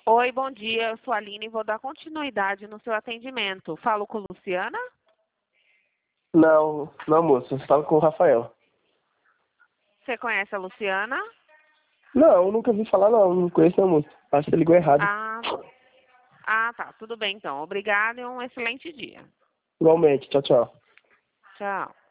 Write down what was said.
Oi, bom dia. Eu sou a Aline e vou dar continuidade no seu atendimento. Falo com Luciana? Não, não, moço. Você fala com o Rafael. Você conhece a Luciana? Não, nunca vi falar, não. Não conheço, não, moço. Acho que você ligou errado. Tá. Tudo bem, então. Obrigada e um excelente dia. Igualmente. Tchau, tchau. Tchau.